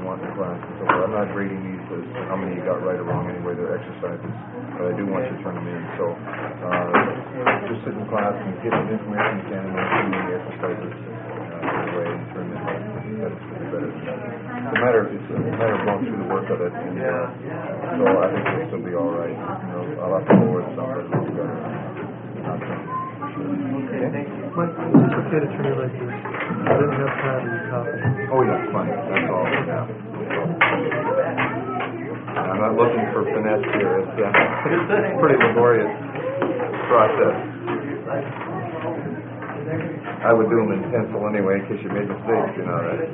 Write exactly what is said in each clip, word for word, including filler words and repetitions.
want in class and so forth. I'm not grading these as how many you got right or wrong anyway. They're exercises, but I do want you to turn them in. So uh, just sit in class and get the information you can and then do the exercises uh, away and turn them in. That's better. It's a matter, it's a matter of going through the work of it, and uh, so I think it'll still be all right. You know, I'll have to lower it some, but it'll be better. Not okay. Okay. Mike, it's okay to turn it like this. I didn't have time to copy. Oh yeah, fine. That's all. Yeah. I'm not looking for finesse here. It's uh, a pretty laborious process. I would do them in pencil anyway, in case you made mistakes, you know, right?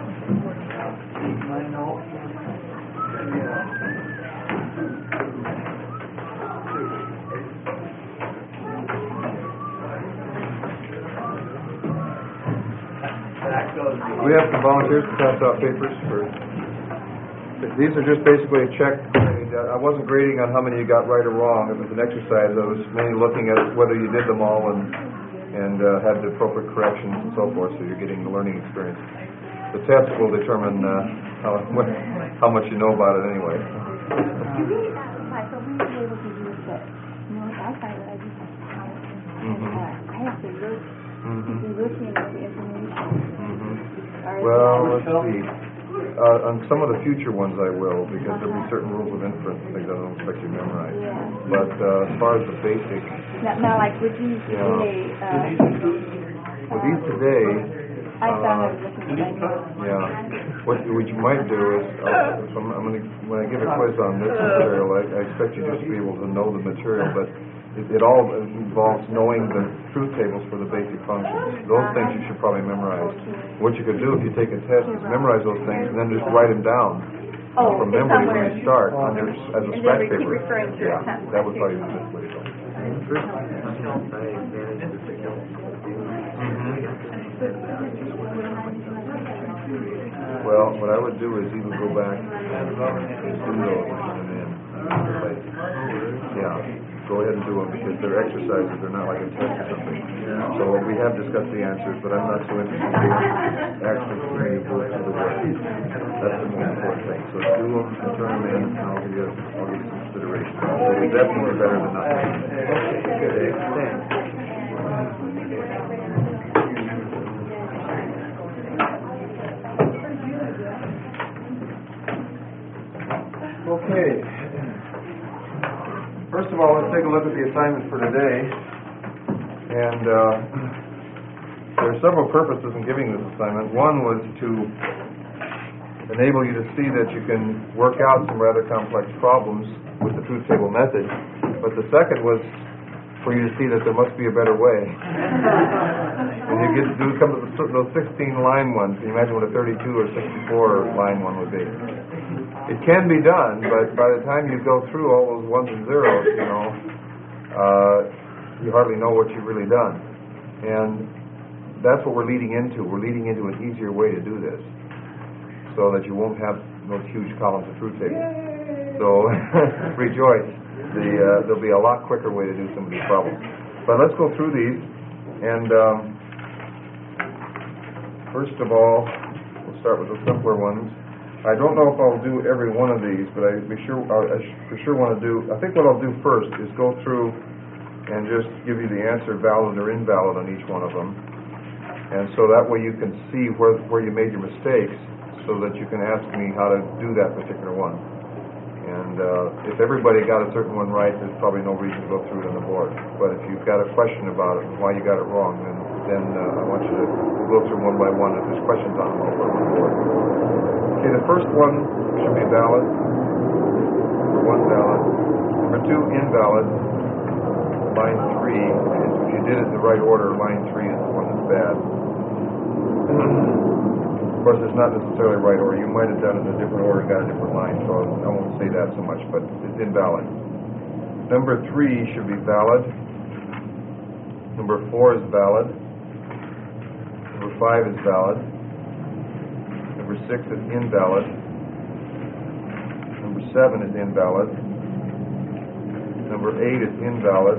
We have some volunteers to pass out papers for. These are just basically a check. I mean, I wasn't grading on how many you got right or wrong. It was an exercise. I was mainly looking at whether you did them all and and uh, had the appropriate corrections and so forth. So you're getting the learning experience. The test will determine uh, how how much you know about it anyway. You really like so we were able to use that. You know, outside I just have power. And uh, I have to look, mm-hmm. be looking at the information. Mm-hmm. Well, let's see. Uh, on some of the future ones I will, because there'll be certain rules of inference and things I don't expect you to memorize. Yeah. But uh, as far as the basics... Now, now like with these yeah. today... Uh, with these today... I uh, found I was looking at my Yeah. What, what you might do is, uh, so I'm, I'm gonna, when I give a quiz on this material, I, I expect you just to be able to know the material, but it, it all involves knowing the truth tables for the basic functions. Those things you should probably memorize. What you could do if you take a test is memorize those things and then just write them down oh, from memory when you start on your, as a scratch paper. Yeah, that would probably be the best way to go. Well, what I would do is even go back and do those and then yeah, go ahead and do them because they're exercises. They're not like a test or something. So we have discussed the answers, but I'm not so interested in actually maybe go through the work. That's the most important thing. So do them and turn them in, and I'll give you, I'll give you some consideration. It's definitely better than nothing. Okay, thanks. Okay. First of all, let's take a look at the assignment for today. And uh, there are several purposes in giving this assignment. One was to enable you to see that you can work out some rather complex problems with the truth table method. But the second was for you to see that there must be a better way. When you get to do come to the, those sixteen line ones, can you imagine what a thirty-two or sixty-four line one would be? It can be done, but by the time you go through all those ones and zeros, you know, uh, you hardly know what you've really done. And that's what we're leading into. We're leading into an easier way to do this, so that you won't have those huge columns of truth tables. So rejoice. The, uh, there'll be a lot quicker way to do some of these problems. But let's go through these. And um, first of all, we'll start with the simpler ones. I don't know if I'll do every one of these, but I be sure I for sure want to do. I think what I'll do first is go through and just give you the answer, valid or invalid, on each one of them, and so that way you can see where where you made your mistakes, so that you can ask me how to do that particular one. And uh, if everybody got a certain one right, there's probably no reason to go through it on the board. But if you've got a question about it and why you got it wrong, then then uh, I want you to we'll go through one by one. If there's questions on them, I'll put them on the board. Okay, the first one should be valid. Number one, valid. Number two, invalid. Line three, if you did it in the right order, line three is the one that's bad. Of course, it's not necessarily right order. You might have done it in a different order and got a different line, so I won't say that so much, but it's invalid. Number three should be valid. Number four is valid. Number five is valid. Number six is invalid. Number seven is invalid. Number eight is invalid.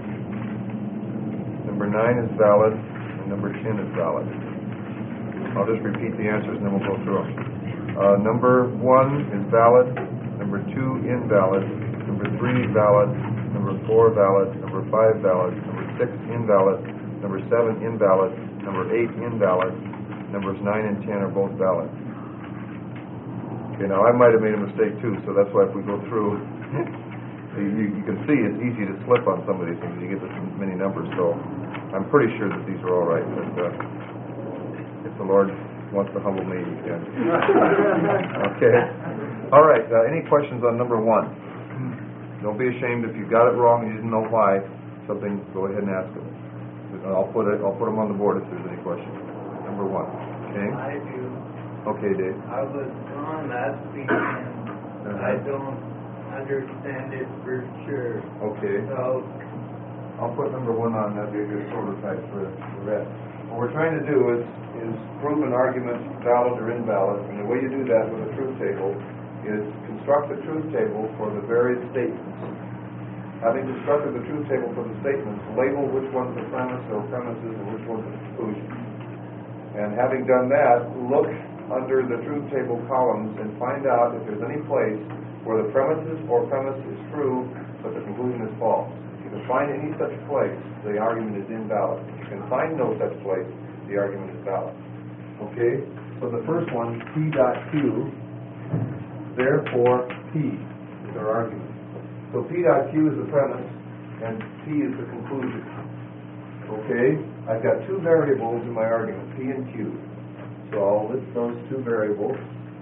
Number nine is valid. And number ten is valid. I'll just repeat the answers and then we'll go through them. Uh, number one is valid, number two invalid, number three valid, number four valid, number five valid, number six invalid, number seven invalid, number eight invalid, numbers nine and ten are both valid. Okay, now I might have made a mistake too, so that's why if we go through, you, you can see it's easy to slip on some of these things. You get this many numbers, so I'm pretty sure that these are all right. But uh, if the Lord wants to humble me, he can. Okay. All right. Uh, any questions on number one? Don't be ashamed if you got it wrong and you didn't know why. Something, go ahead and ask it. I'll put it. I'll put them on the board if there's any questions. Number one. Okay. I do. Okay, Dave. I was gone last weekend. Uh-huh. I don't understand it for sure. Okay. So I'll put number one on. That'd be a good prototype for the rest. What we're trying to do is is prove an argument valid or invalid, and the way you do that with a truth table is construct a truth table for the various statements. Having constructed the truth table for the statements, label which one's the premise or premises and which one's the conclusion. And having done that, look under the truth table columns and find out if there's any place where the premises or premise is true, but the conclusion is false. If you can find any such place, the argument is invalid. If you can find no such place, the argument is valid. Okay? So the first one, P dot Q, therefore P is our argument. So P dot Q is the premise, and P is the conclusion. Okay? I've got two variables in my argument, P and Q. So I'll list those two variables.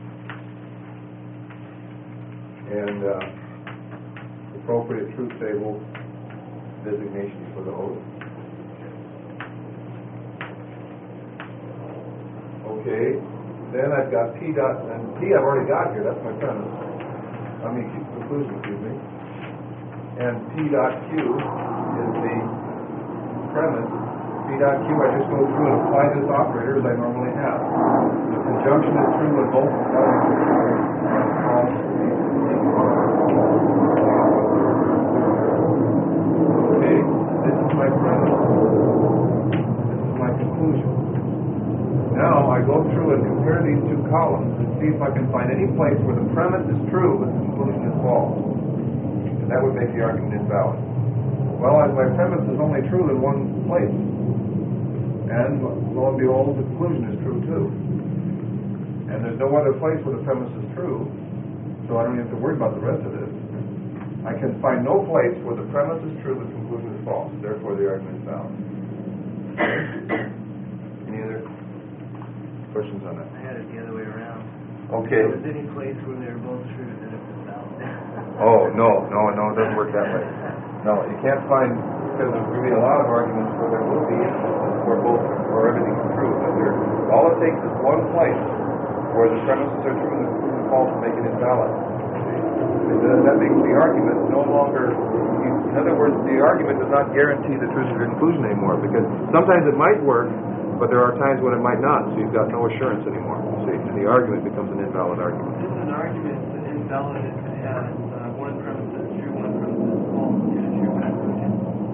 And uh, appropriate truth table designations for those. Okay, then I've got P dot, and P I've already got here, that's my premise. I mean, conclusion, excuse me. And P dot Q is the premise. P dot Q, I just go through and apply this operator as I normally have. The conjunction is true when both elements are true, and false. Okay, this is my premise. This is my conclusion. Now I go through and compare these two columns and see if I can find any place where the premise is true but the conclusion is false. And that would make the argument invalid. Well, as my premise is only true in one place, and lo and behold, the conclusion is true too. And there's no other place where the premise is true, so I don't even have to worry about the rest of this. I can find no place where the premise is true but the conclusion is false. Therefore, the argument is valid. Any other questions on that? I had it the other way around. Okay. If there was any place where they're both true, then it was valid. Oh, no, no, no, it doesn't work that way. No, you can't find, because there's going to be a lot of arguments where there will be instances where both, where everything is true. But there, all it takes is one place where the premises are true and the conclusion is false to make it invalid. And then that makes the argument no longer, in other words, the argument does not guarantee the truth of your conclusion anymore, because sometimes it might work, but there are times when it might not, so you've got no assurance anymore, you see, and the argument becomes an invalid argument. Isn't an argument invalid if it has uh, one premise is true, one premise is false, and a true conclusion?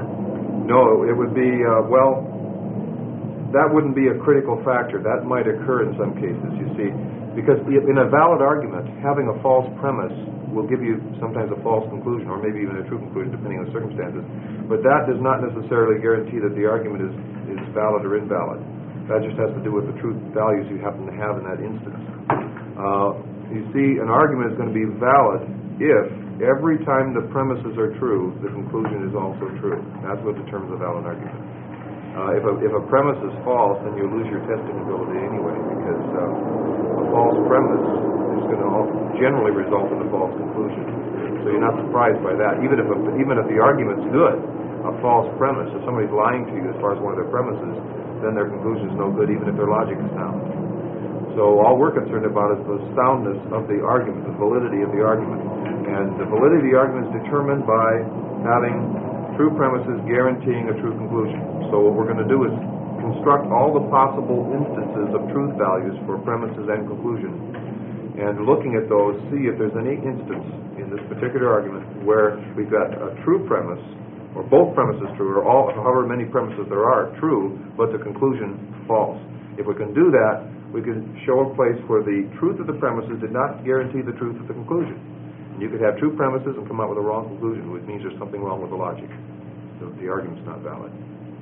No, it would be, uh, well, that wouldn't be a critical factor. That might occur in some cases, you see, because in a valid argument, having a false premise will give you sometimes a false conclusion, or maybe even a true conclusion, depending on the circumstances. But that does not necessarily guarantee that the argument is, is valid or invalid. That just has to do with the truth values you happen to have in that instance. Uh, you see, an argument is going to be valid if every time the premises are true, the conclusion is also true. That's what determines a valid argument. Uh, if, a, if a premise is false, then you lose your testing ability anyway, because uh, a false premise is going to generally result in a false conclusion. So you're not surprised by that. Even if a, even if the argument's good, a false premise, if somebody's lying to you as far as one of their premises, then their conclusion is no good, even if their logic is sound. So all we're concerned about is the soundness of the argument, the validity of the argument. And the validity of the argument is determined by having true premises guaranteeing a true conclusion. So what we're going to do is construct all the possible instances of truth values for premises and conclusion. And looking at those, see if there's any instance in this particular argument where we've got a true premise, or both premises true, or all, however many premises there are true, but the conclusion false. If we can do that, we could show a place where the truth of the premises did not guarantee the truth of the conclusion. And you could have true premises and come out with a wrong conclusion, which means there's something wrong with the logic. So the argument's not valid.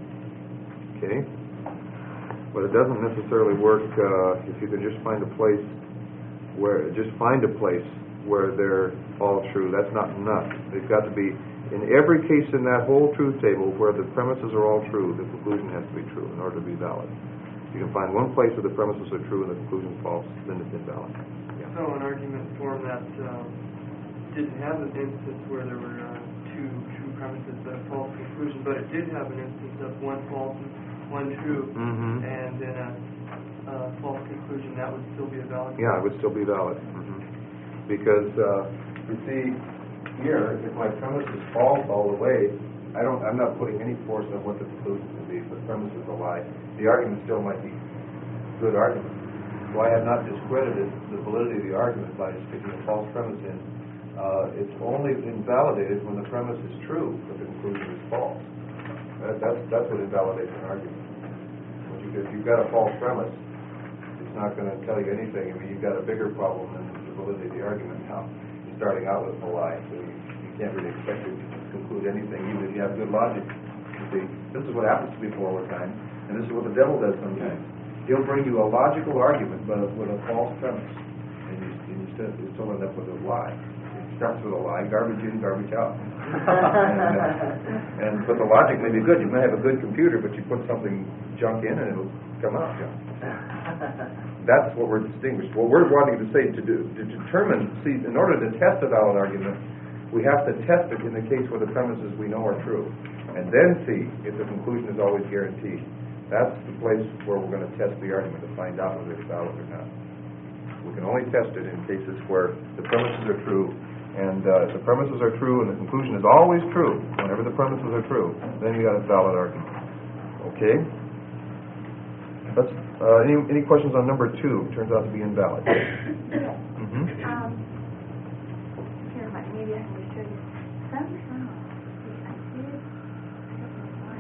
Okay? But it doesn't necessarily work uh, if you can just find a place where, just find a place where they're all true. That's not enough. They've got to be, in every case in that whole truth table where the premises are all true, the conclusion has to be true in order to be valid. If you can find one place where the premises are true and the conclusion is false, then it's invalid. Yeah. So an argument form that um, didn't have an instance where there were uh, two true premises but a false conclusion, but it did have an instance of one false and one true, Mm-hmm. and then a, a false conclusion, that would still be a valid. Yeah, it would still be valid. Mm-hmm. Because, uh, you see, here, if my premise is false all the way, I don't, I'm not putting any force on what the conclusion will be. If the premise is a lie, the argument still might be a good argument. So I have not discredited the validity of the argument by sticking a false premise in. Uh, it's only invalidated when the premise is true, but the conclusion is false. That, that's, that's what invalidates an argument. When you, if you've got a false premise, it's not going to tell you anything. I mean, you've got a bigger problem than the validity of the argument now. You're starting out with a lie, so you, you can't really expect it to conclude anything, even if you have good logic. You see, this is what happens to people all the time, and this is what the devil does sometimes. He'll bring you a logical argument, but with a false premise, and you, and you still, you still end up with a lie. It starts with a lie, garbage in, garbage out. and, uh, and but the logic may be good. You may have a good computer, but you put something junk in, and it'll come out junk. That's what we're distinguished. What we're wanting to say to do, to determine, see, in order to test a valid argument, we have to test it in the case where the premises we know are true, and then see if the conclusion is always guaranteed. That's the place where we're going to test the argument to find out whether it's valid or not. We can only test it in cases where the premises are true, and uh, if the premises are true and the conclusion is always true, whenever the premises are true, then you got a valid argument. Okay? That's, uh, any, any questions on number two? Turns out to be invalid. Mm-hmm. Um, here, my- maybe I can show you. Somehow, see, I did, I don't know why.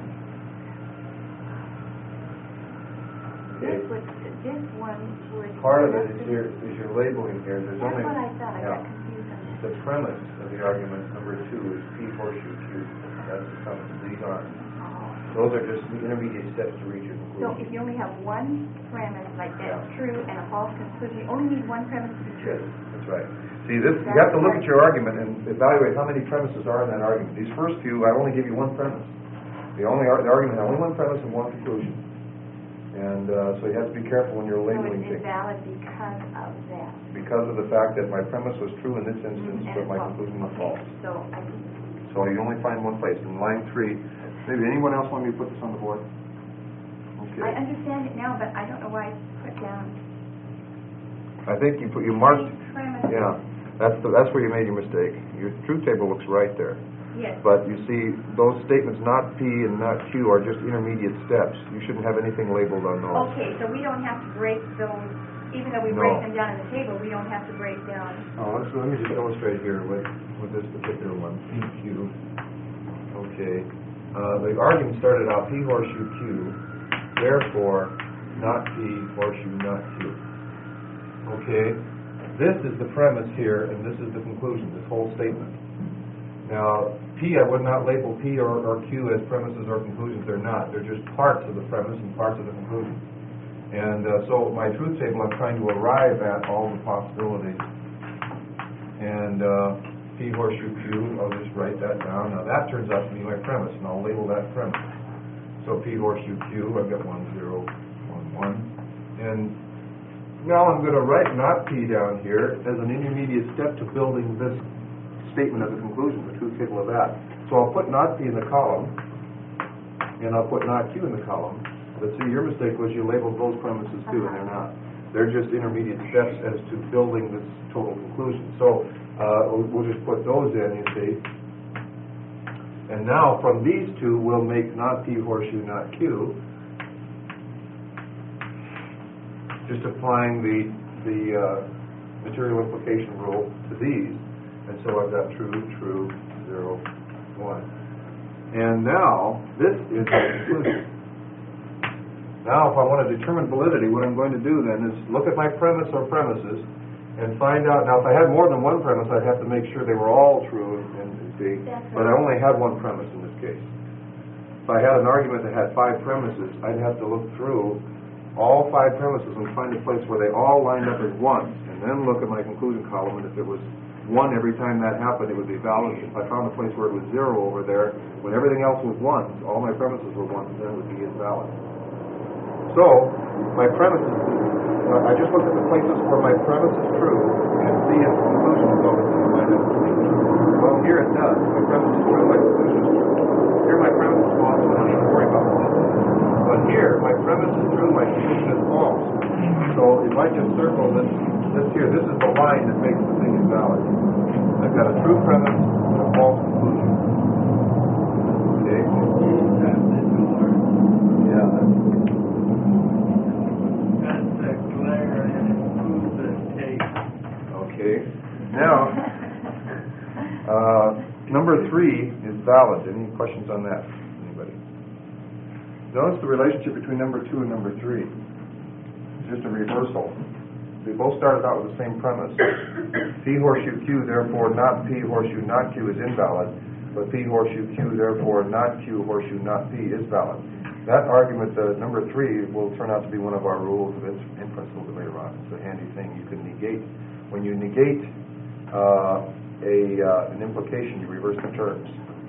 This would, this one would. Part of it is your, is your labeling here. There's That's only, what I thought, I yeah. got confused on that. The premise of the argument, number two, is P horseshoe Q. That's the premise. These aren't. Those are just the intermediate steps to reach your So conclusion. if you only have one premise, like that's true, and a false conclusion, you only need one premise to be Yes, true. that's right. See, this, you have to look at your argument and evaluate how many premises are in that argument. These first few, I only give you one premise. The only ar- the argument, only one premise and one conclusion. And uh, so you have to be careful when you're So labeling it's things. invalid because of that. Because of the fact that my premise was true in this instance, And but it's my false. conclusion was Okay, false. So I think, So you only find one place. In line three, maybe anyone else want me to put this on the board? Okay. I understand it now, but I don't know why it's put down. I think you put, you marked, Three premises. yeah, that's the, that's where you made your mistake. Your truth table looks right there. Yes. But you see, those statements, not P and not Q, are just intermediate steps. You shouldn't have anything labeled on those. Okay, so we don't have to break those, even though we No. break them down in the table, we don't have to break down. Oh, let's, let me just illustrate here with, with this particular one, P Q. Okay. Uh, the argument started out P horseshoe Q, therefore, not P horseshoe, not Q. Okay. This is the premise here, and this is the conclusion, this whole statement. Now, P, I would not label P or, or Q as premises or conclusions. They're not. They're just parts of the premise and parts of the conclusion. And uh, so my truth table, I'm trying to arrive at all the possibilities. And uh, P horseshoe Q, I'll just write that down. Now that turns out to be my premise, and I'll label that premise. So P horseshoe Q, I've got one, zero, one, one. And now I'm going to write not P down here as an intermediate step to building this statement of the conclusion, the truth table of that. So I'll put not P in the column, and I'll put not Q in the column. But see, your mistake was you labeled those premises too, and they're not. They're just intermediate steps as to building this total conclusion. So uh, we'll, we'll just put those in, you see. And now from these two, we'll make not P horseshoe, not Q. Just applying the, the uh, material implication rule to these. And so I've got true, true, zero, one. And now, this is the conclusion. Now, if I want to determine validity, what I'm going to do then is look at my premise or premises and find out. Now, if I had more than one premise, I'd have to make sure they were all true, and, and see. But I only had one premise in this case. If I had an argument that had five premises, I'd have to look through all five premises and find a place where they all lined up as ones, and then look at my conclusion column, and if it was one every time that happened, it would be valid. If I found a place where it was zero over there, when everything else was ones, all my premises were ones, then it would be invalid. So, my premises, uh, I just look at the places where my premise is true and see if the conclusion is always going to line up with me. Well, here it does. My premise is true, my conclusion is true. Here my premise is false, so I don't need to worry about this. But here, my premise is true, my conclusion is false. So if I just circle this, this here, this is the line that makes the thing invalid. I've got a true premise and a false conclusion. Okay? Yeah, that's Okay. Now, uh, number three is valid. Any questions on that? Anybody? Notice the relationship between number two and number three. It's just a reversal. They both started out with the same premise. P horseshoe Q, therefore not P horseshoe not Q is invalid, but P horseshoe Q, therefore not Q horseshoe not P is valid. That argument, uh, number three, will turn out to be one of our rules of inference a little bit later on. It's a handy thing. You can negate. When you negate uh, a uh, an implication, you reverse the terms.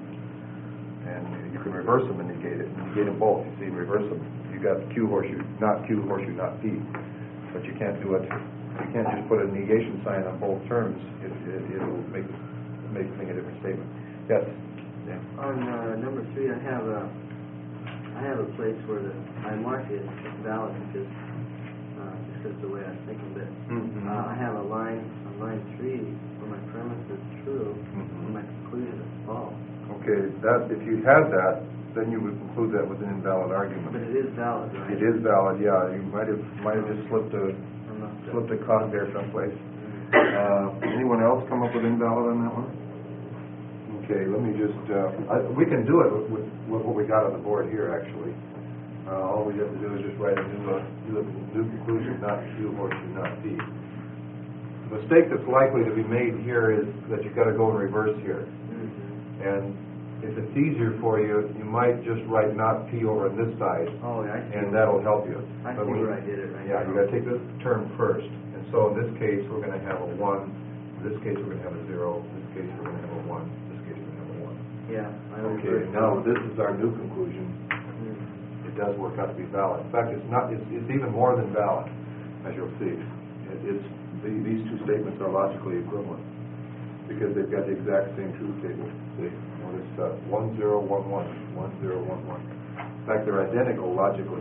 And you can reverse them and negate it. Negate them both. You see, reverse them. You got Q horseshoe, not Q horseshoe, not P. But you can't do it. You can't just put a negation sign on both terms. It, it, it'll make make the thing a different statement. Yes? Yeah. On uh, number three, I have a I have a place where the I mark it valid because uh, just because the way I think of it. Mm-hmm. Uh, I have a line on line three where my premise is true Mm-hmm. and my conclusion is false. Okay, that if you had that, then you would conclude that was an invalid argument. But it is valid, right? It is valid, yeah. You might have might have just slipped a I'm not sure. slipped a cog there someplace. Uh, anyone else come up with invalid on that one? Okay, let me just. Uh, I, we can do it with, with, with what we got on the board here. Actually, uh, all we have to do is just write a new, uh, new, new conclusion, not Q horseshoe, not P. The mistake that's likely to be made here is that you've got to go in reverse here. Mm-hmm. And if it's easier for you, you might just write not P over on this side, Oh, yeah, I see. and that'll help you. I But see when where you- I did it right Yeah, now. you got to take this term first. And so in this case, we're going to have a one. In this case, we're going to have a zero. In this case, we're going to have a one. In this case, we're going to have a one. Yeah. I Okay, reversed now it. this is our new conclusion. Mm. It does work out to be valid. In fact, it's not. It's, it's even more than valid, as you'll see. It, it's the, these two statements are logically equivalent because they've got the exact same truth table. See, notice uh, one zero one one, one zero one one. In fact, they're identical logically,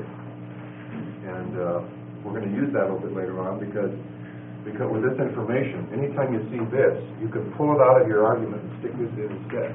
and uh, we're going to use that a little bit later on because because with this information, anytime you see this, you can pull it out of your argument and stick this in instead.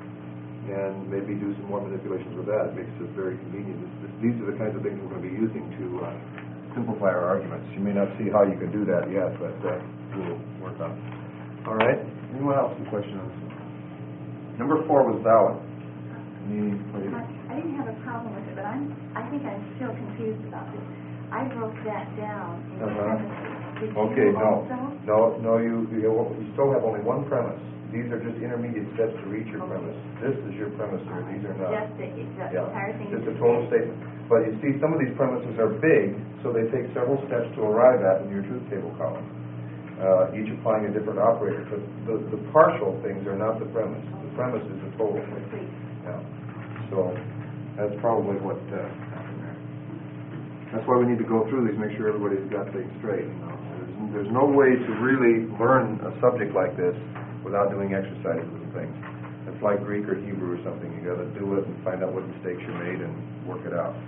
And maybe do some more manipulations with that. It makes it very convenient. This, this, these are the kinds of things we're going to be using to uh, simplify our arguments. You may not see how you can do that yet, but uh, we'll work on it. All right? Anyone else with a question on this one? Number four was valid. Any, I, I didn't have a problem with it, but I'm, I think I'm still confused about this. I broke that down in Uh-huh. premises. Did okay, you no. also? No, no, you, you, you still have only one premise. These are just intermediate steps to reach your Okay. premise. This is your premise here. These are not. Just the, the Yeah, entire thing. just a is total big. statement. But you see, some of these premises are big, so they take several steps to arrive at in your truth table column, uh, each applying a different operator. But the, the partial things are not the premise. The premise is the total thing. Complete. Yeah. So that's probably what uh, happened there. That's why we need to go through these, make sure everybody's got things straight. You know? There's, there's no way to really learn a subject like this without doing exercises and things. It's like Greek or Hebrew or something. You got to do it and find out what mistakes you made and work it out.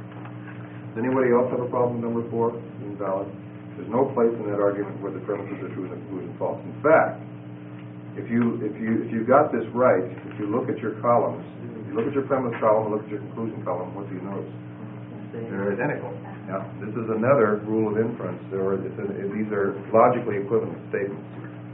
Does anybody else have a problem with number four? Invalid. There's no place in that argument where the premises are true and the conclusion false. In fact, if you if you if you got this right, if you look at your columns, if you look at your premise column and look at your conclusion column, what do you notice? They're identical. Now, this is another rule of inference. There are, it's a, these are logically equivalent statements.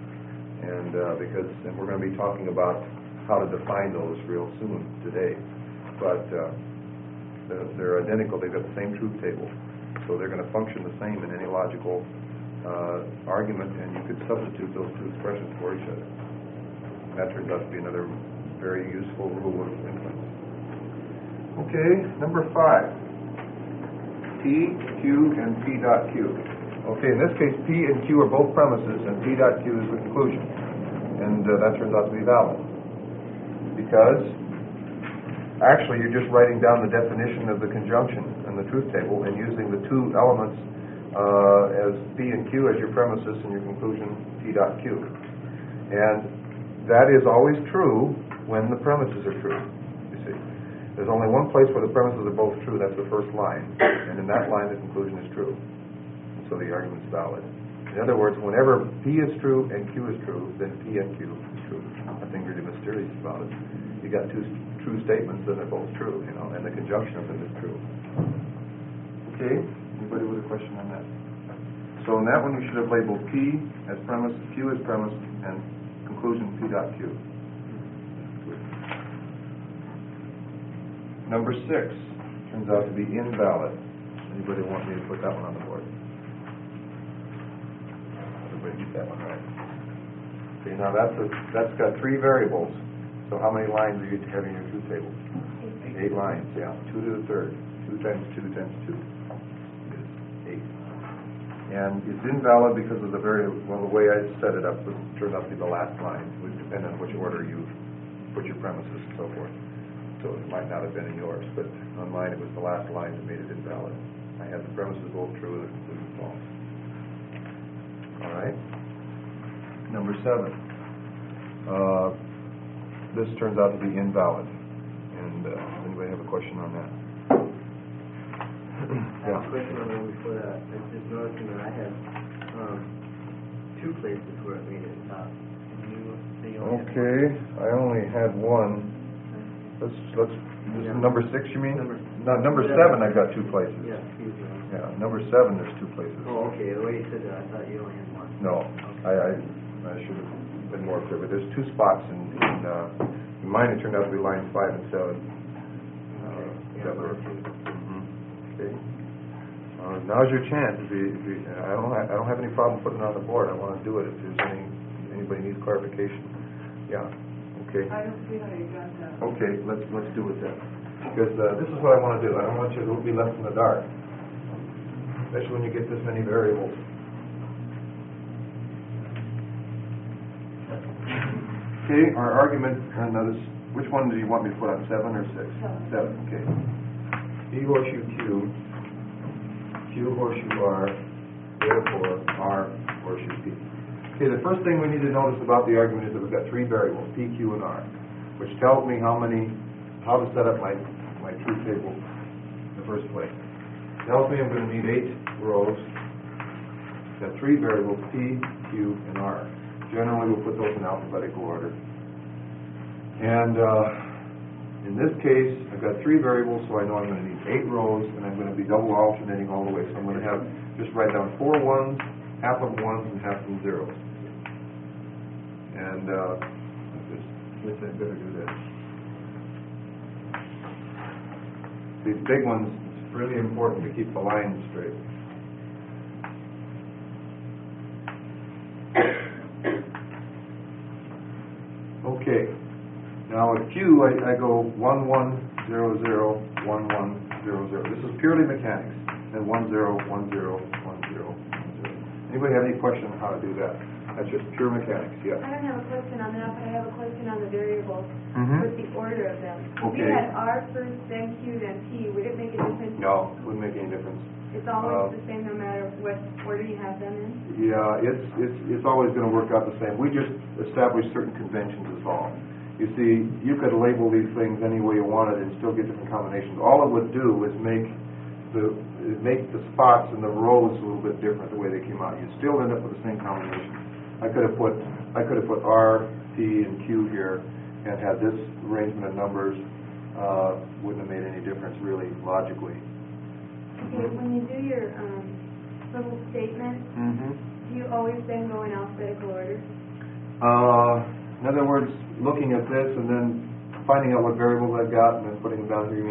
And uh, because and we're going to be talking about how to define those real soon today. But uh, They're, they're identical, they've got the same truth table. So they're going to function the same in any logical uh, argument, and you could substitute those two expressions for each other. And that turns out to be another very useful rule of inference. Okay, number five. P, Q, and P dot Q. Okay, in this case, P and Q are both premises, and P dot Q is the conclusion. And uh, that turns out to be valid. Because, actually, you're just writing down the definition of the conjunction in the truth table and using the two elements uh, as P and Q as your premises and your conclusion, P dot Q. And that is always true when the premises are true, you see. There's only one place where the premises are both true, that's the first line. And in that line, the conclusion is true. And so the argument's valid. In other words, whenever P is true and Q is true, then P and Q is true. Nothing really mysterious about it. You got two true statements, and they're both true, you know, and the conjunction of them is true. Okay? Anybody with a question on that? So in that one, you should have labeled P as premise, Q as premise, and conclusion P dot Q. Number six turns out to be invalid. Anybody want me to put that one on the board? Everybody get that one right. Okay, now that's a, that's got three variables. So how many lines are you having in your truth table? Eight. Eight lines, yeah. Two to the third. Two times two times two is eight. And it's invalid because of the very, well, the way I set it up, it turned out to be the last line. It would depend on which order you put your premises and so forth. So it might not have been in yours, but on mine it was the last line that made it invalid. I had the premises both true and the conclusion false. All right. Number seven. Uh, this turns out to be invalid. And uh, does anybody have a question on that? I have a question on the one before that. I was just noticing that I had um, two places where it made it top. Can you say you only had Okay, I only had one. Let's, let's, this is number six, you mean? Number- No, number seven. seven, I've got two places. Yeah, excuse me. Yeah, number seven, there's two places. Oh, okay. The way you said that, I thought you only had one. No, I, I, I should have been more clear, but there's two spots in, in, uh, in mine it turned out to be lines five and seven. Uh, Yeah, that were- mine too. Mhm. Okay. Uh, now's your chance. If you, if you, I don't, I don't have any problem putting it on the board. I want to do it if there's any, anybody needs clarification. Yeah, okay. I don't see how you got that. Okay, let's, let's do it then. Because uh, this is what I want to do. I don't want you to be left in the dark, especially when you get this many variables. Okay, our argument, and notice, which one do you want me to put on, seven or six? Seven. Seven, okay. P horseshoe Q, Q horseshoe R, therefore R horseshoe P. Okay, the first thing we need to notice about the argument is that we've got three variables, P, Q, and R, which tells me how many, how to set up my, my truth table in the first place. Tells me I'm going to need eight rows. Got three variables, P, Q, and R. Generally, we'll put those in alphabetical order. And uh, in this case, I've got three variables, so I know I'm going to need eight rows, and I'm going to be double alternating all the way. So I'm going to have, just write down four ones, half of ones, and half of zeros. And uh, just, let's say I better do this. These big ones, it's really important to keep the lines straight. Okay. Now at Q, I, I go one one zero zero one one zero zero. This is purely mechanics. And one zero one zero one zero one zero. Anybody have any question on how to do that? That's just pure mechanics. Yeah. I don't have a question on that, but I have a question on the variables Mhm. with the order of them. If Okay. we had R first, then Q, then P, would it make a difference? No, wouldn't make any difference. It's Uh, always the same no matter what order you have them in? Yeah, it's it's it's always going to work out the same. We just establish certain conventions is all. You see, you could label these things any way you wanted and still get different combinations. All it would do is make the is make the spots and the rows a little bit different the way they came out. You'd still end up with the same combination. I could have put I could have put R, P, and Q here and had this arrangement of numbers. Uh, wouldn't have made any difference really logically. Okay, when you do your um, little statement, Mm-hmm. do you always then go in alphabetical order? Uh, in other words, looking at this and then finding out what variables I've got and then putting them down here, you mean?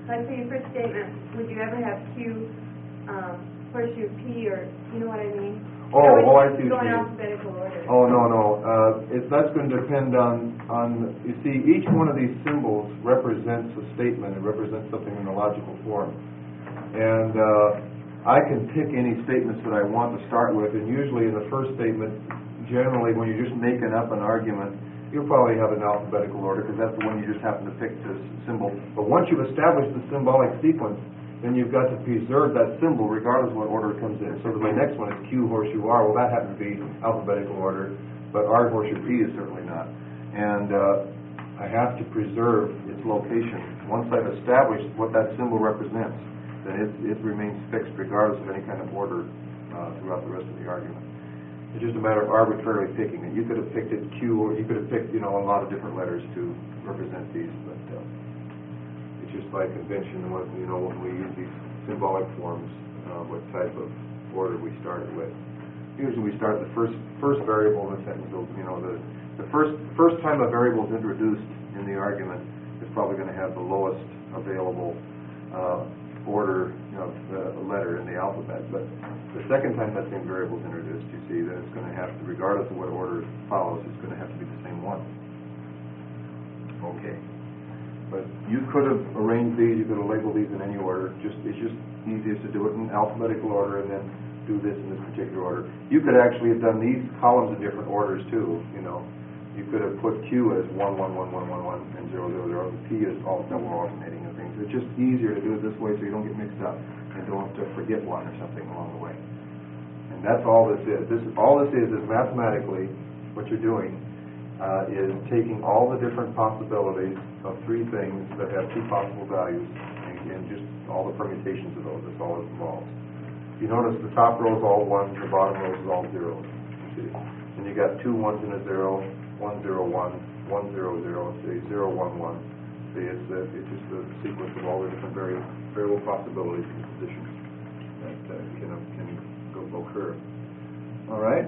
like for your first statement, would you ever have Q, um, horseshoe P, or, you know what I mean? Oh, Or would oh, I you see what Go you in mean. alphabetical order. Oh, no, no. Uh, it, that's going to depend on, on, you see, each one of these symbols represents a statement. It represents something in a logical form. And uh, I can pick any statements that I want to start with, and usually in the first statement, generally when you're just making up an argument, you'll probably have an alphabetical order because that's the one you just happen to pick to symbol. But once you've established the symbolic sequence, then you've got to preserve that symbol regardless of what order it comes in. So my next one is Q horseshoe R. Well, that happens to be alphabetical order, but R horseshoe P is certainly not. And uh, I have to preserve its location. Once I've established what that symbol represents, then it, it remains fixed regardless of any kind of order uh, throughout the rest of the argument. It's just a matter of arbitrarily picking it. You could have picked it Q, or you could have picked, you know, a lot of different letters to represent these, but uh, it's just by convention, what, you know, when we use these symbolic forms, uh, what type of order we started with. Usually we start the first first variable in the sentence. You know, the the first first time a variable is introduced in the argument is probably going to have the lowest available uh, order, you know, the letter in the alphabet. But the second time that same variable is introduced, you see that it's going to have to, regardless of what order it follows, it's going to have to be the same one. Okay. But you could have arranged these, you could have labeled these in any order. Just it's just easiest to do it in alphabetical order and then do this in this particular order. You could actually have done these columns in different orders too, you know. You could have put Q as one, one, one, one, one, one, and zero, zero, zero, and P is all double alternating and things. It's just easier to do it this way so you don't get mixed up and don't uh, forget one or something along the way. And that's all this is. This is all this is is mathematically what you're doing uh, is taking all the different possibilities of three things that have two possible values and, and just all the permutations of those. That's all it involves. You notice the top row is all ones, the bottom row is all zeros. You see? And you got two ones and a zero, one zero one, one zero zero, say zero one one. See, it's uh, it's just a sequence of all the different variable variable possibilities and positions that uh, can uh, can go occur. All right.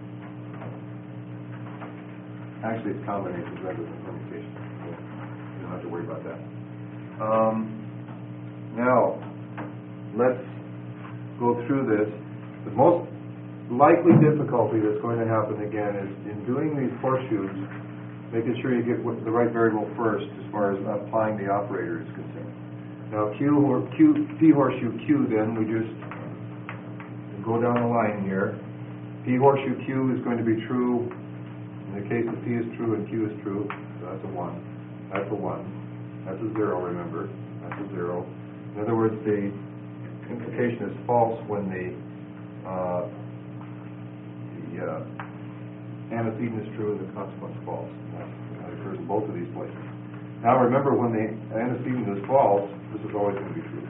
Actually, it's combinations rather than permutations. So you don't have to worry about that. Um, now, let's go through this. The most likely difficulty that's going to happen again is in doing these horseshoes, making sure you get the right variable first as far as applying the operator is concerned. Now Q or Q P horseshoe Q, then we just go down the line here. P horseshoe Q is going to be true in the case that P is true and Q is true. So that's a one. That's a one. That's a zero. Remember, that's a zero. In other words, the implication is false when the uh, the uh, antecedent is true and the consequence false. That, that occurs in both of these places. Now remember, when the antecedent is false, this is always going to be true.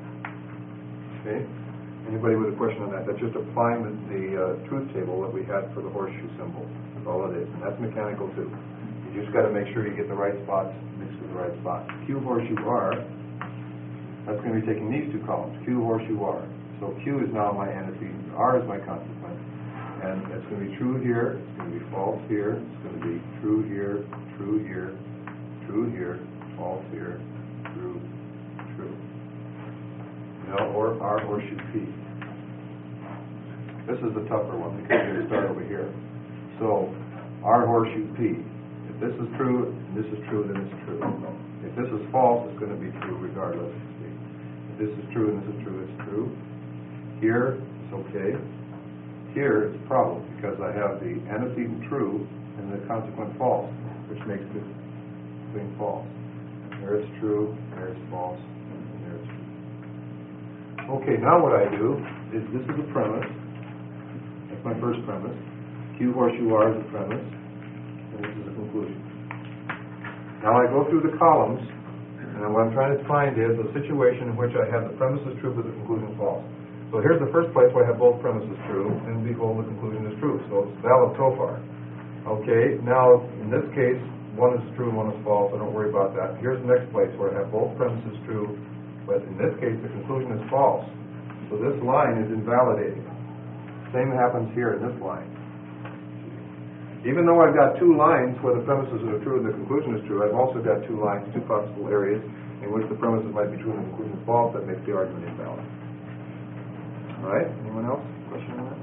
Okay? Anybody with a question on that? That's just applying the, the uh, truth table that we had for the horseshoe symbol. That's all it is. And that's mechanical too. You just got to make sure you get the right spots mixed with the right spots. Q horseshoe R, that's going to be taking these two columns, Q horseshoe R. So Q is now my antecedent, R is my consequence. And it's going to be true here, it's going to be false here, it's going to be true here, true here, true here, false here, true, true. No, or R horseshoe P. This is the tougher one because you're going to start over here. So, R horseshoe P. If this is true, and this is true, then it's true. If this is false, it's going to be true regardless. See? If this is true and this is true, it's true. Here, it's okay. Here, it's a problem because I have the antecedent true and the consequent false, which makes this thing false. There it's true, there it's false, and there it's true. Okay, now what I do is this is a premise. That's my first premise. Q horseshoe R is a premise, and this is a conclusion. Now I go through the columns, and what I'm trying to find is a situation in which I have the premise is true but the conclusion is false. So here's the first place where I have both premises true, and behold, the conclusion is true. So it's valid so far. Okay, now in this case, one is true and one is false. I don't worry about that. Here's the next place where I have both premises true, but in this case, the conclusion is false. So this line is invalidating. Same happens here in this line. Even though I've got two lines where the premises are true and the conclusion is true, I've also got two lines, two possible areas in which the premises might be true and the conclusion is false, that makes the argument invalid. All right, anyone else? Question on that?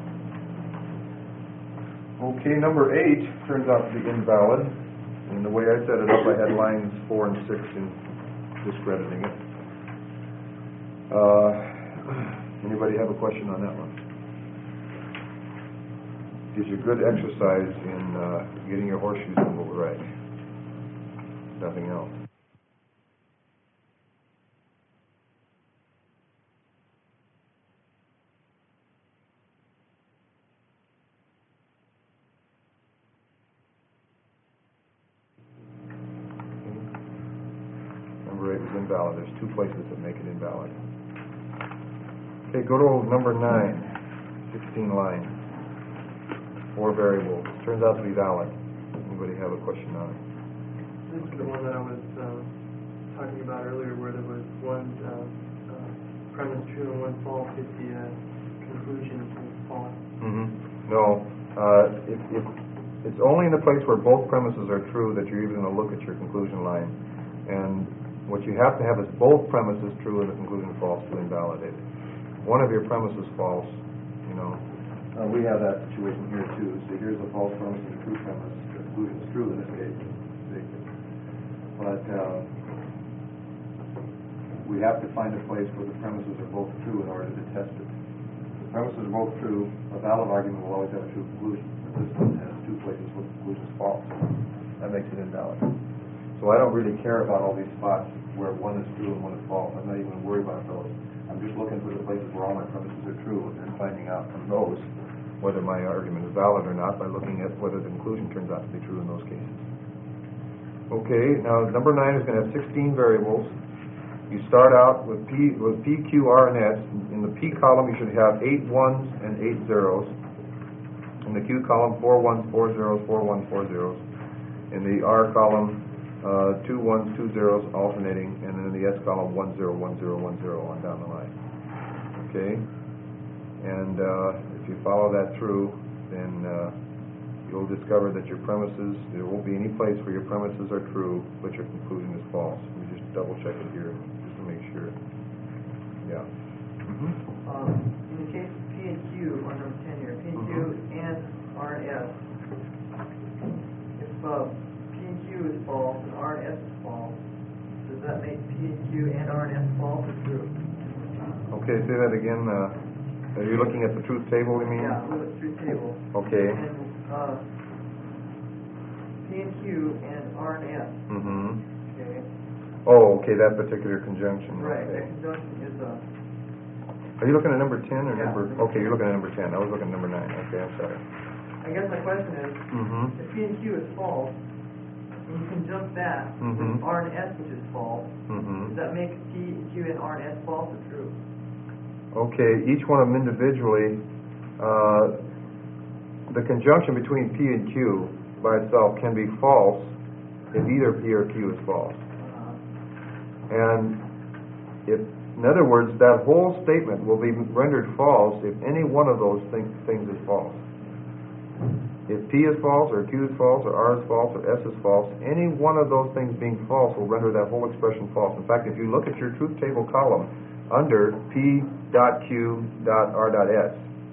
Okay, number eight turns out to be invalid. And the way I set it up, I had lines four and six in discrediting it. Uh, anybody have a question on that one? Gives you good exercise in uh, getting your horseshoe symbol right. Nothing else. Number eight was invalid. There's two places that make it invalid. Okay, go to number nine, sixteen line. Four variables. Turns out to be valid. Anybody have a question on it? This is the one that I was uh, talking about earlier, where there was one uh, uh, premise true and one false if the uh, conclusion is false. Mm-hmm. No. Uh, if, if it's only in the place where both premises are true that you're even going to look at your conclusion line. And what you have to have is both premises true and the conclusion false to invalidate it. One of your premises false, you know. Uh, we have that situation here too. So here's a false premise and a true premise. The conclusion is true in this case. But uh, we have to find a place where the premises are both true in order to test it. If the premises are both true, a valid argument will always have a true conclusion. But this one has two places where the conclusion is false. That makes it invalid. So I don't really care about all these spots where one is true and one is false. I'm not even worried about those. I'm just looking for the places where all my premises are true and finding out from those whether my argument is valid or not by looking at whether the conclusion turns out to be true in those cases. Okay, now number nine is going to have sixteen variables. You start out with P, with P, Q, R, and S. In the P column, you should have eight ones and eight zeros. In the Q column, four ones, four zeros, four ones, four zeros. In the R column, uh, two ones, two zeros alternating, and then in the S column, one zero, one zero, one zero on down the line. Okay, and uh, if you follow that through, then uh, you'll discover that your premises, there won't be any place where your premises are true, but your conclusion is false. Let me just double check it here, just to make sure. Yeah. Mm-hmm. Um, in the case of P and Q, on number ten here, P and Q Mhm. and R and S, if uh, P and Q is false and R and S is false, does that make P and Q and R and S false or true? Okay, say that again. Uh, are you looking at the truth table, you mean? Yeah, look at the truth table. Okay. And uh, P and Q and R and S, Mm-hmm. okay? Oh, okay, that particular conjunction. Right, Okay. that conjunction is uh, Are you looking at number ten or Yeah. number? Okay, you're looking at number ten. I was looking at number nine. Okay, I'm sorry. I guess my question is, Mm-hmm. if P and Q is false, and you conjunct that Mhm. with R and S, which is false, Mm-hmm. does that make P, Q, and R and S false or true? Okay, each one of them individually, uh, the conjunction between P and Q by itself can be false if either P or Q is false. Uh, And if, in other words, that whole statement will be rendered false if any one of those thing, things is false. If P is false, or Q is false, or R is false, or S is false, any one of those things being false will render that whole expression false. In fact, if you look at your truth table column under P dot Q dot R dot S,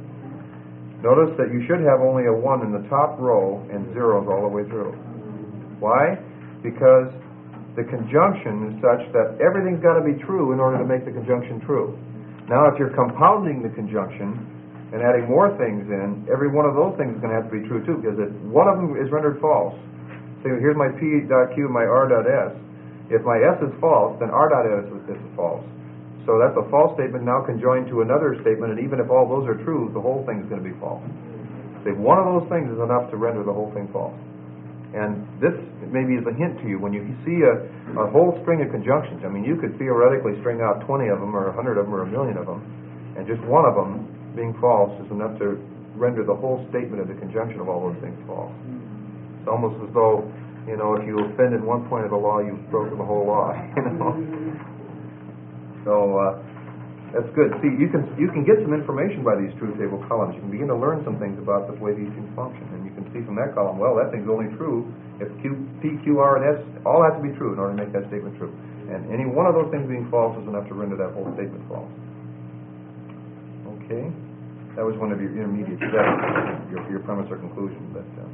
notice that you should have only a one in the top row and zeros all the way through. Why? Because the conjunction is such that everything's got to be true in order to make the conjunction true. Now, if you're compounding the conjunction and adding more things in, every one of those things is going to have to be true too, because if one of them is rendered false, so here's my P dot Q, my R dot S. If my S is false, then R dot S is false. So that's a false statement now conjoined to another statement, and even if all those are true, the whole thing is going to be false. So if one of those things is enough to render the whole thing false. And this maybe is a hint to you when you see a, a whole string of conjunctions. I mean, you could theoretically string out twenty of them, or a hundred of them, or a million of them, and just one of them being false is enough to render the whole statement of the conjunction of all those things false. It's almost as though, you know, if you offended one point of the law, you've broken the whole law, you know. So uh, that's good. See, you can you can get some information by these truth table columns. You can begin to learn some things about the way these things function, and you can see from that column, well, that thing's only true if Q, P, Q, R, and S all have to be true in order to make that statement true. And any one of those things being false is enough to render that whole statement false. Okay? That was one of your intermediate steps, your, your premise or conclusion. But uh,